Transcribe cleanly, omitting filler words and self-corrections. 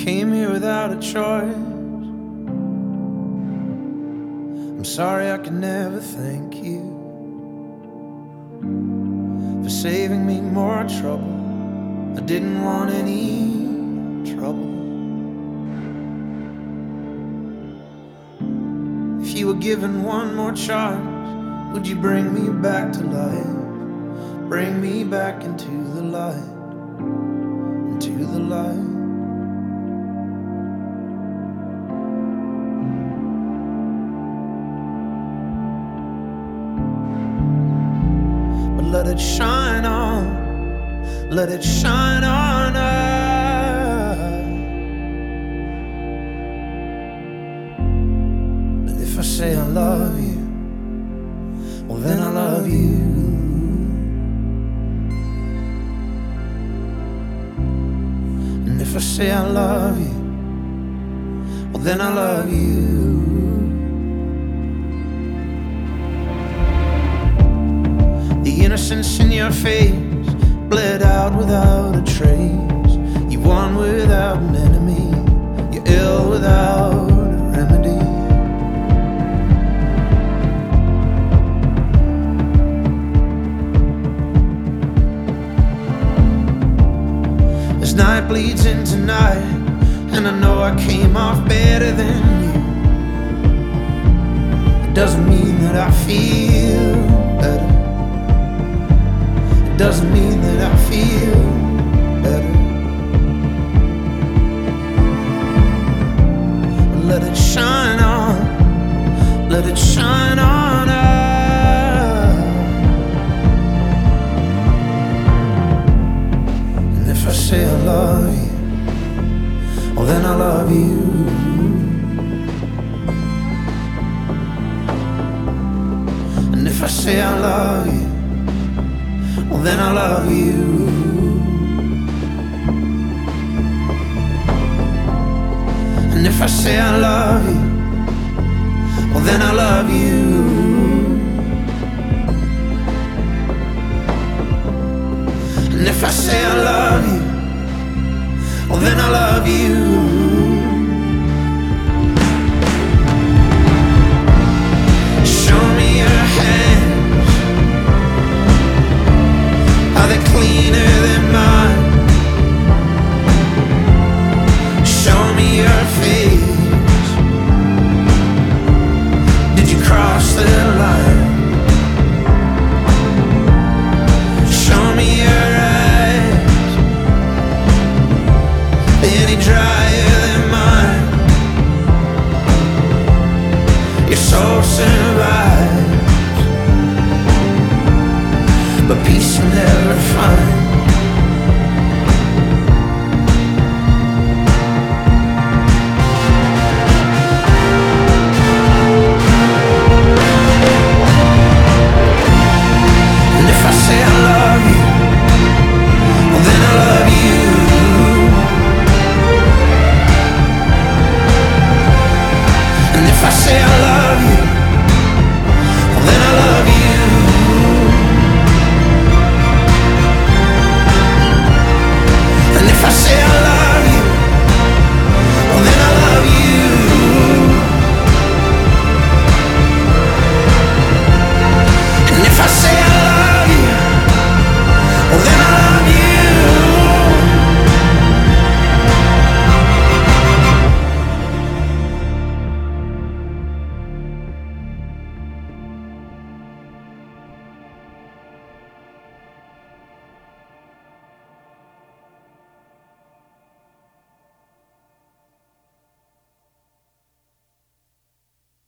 came here without a choice. I'm sorry I can never thank you for saving me more trouble. I didn't want any trouble. If you were given one more chance, would you bring me back to life? Bring me back into the light, into the light. But let it shine on, let it shine on us. And if I say I love you, well then I love you. And if I say I love you, well then I love you. The innocence in your face bled out without a trace. You won without an enemy, you're ill without a remedy. As night bleeds into night, and I know I came off better than you, it doesn't mean that I feel better. It doesn't mean that I feel better. But let it shine on, let it shine on us. And if I say I love you, well then I love you. And if I say I love you, well then I love you. And if I say I love you, well then I love you. And if I say I love you, well then I love you. Show me your hands, are they cleaner than mine? Show me your face, did you cross the line? Show me your eyes, any drier than mine? Your soul survives, but peace you'll never find.